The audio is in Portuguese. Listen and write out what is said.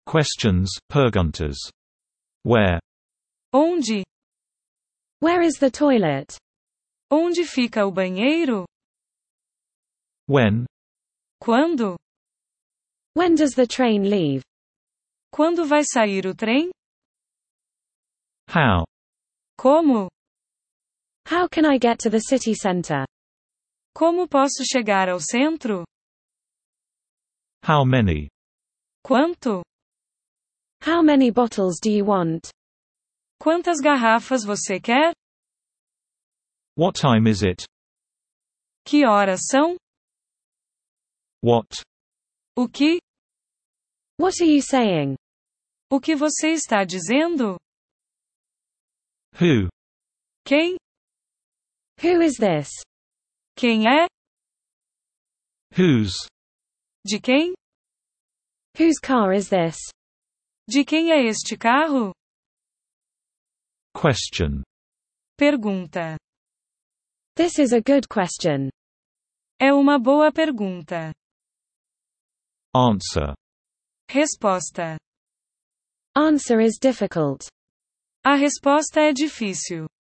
Questions, perguntas. Where? Onde? Where is the toilet? Onde fica o banheiro? When? Quando? When does the train leave? Quando vai sair o trem? How? Como? How can I get to the city center? Como posso chegar ao centro? How many? Quanto? How many bottles do you want? Quantas garrafas você quer? What time is it? Que horas são? What? O que? What are you saying? O que você está dizendo? Who? Quem? Who is this? Quem é? Whose? De quem? Whose car is this? De quem é este carro? Question. Pergunta. This is a good question. É uma boa pergunta. Answer. Resposta. Answer is difficult. A resposta é difícil.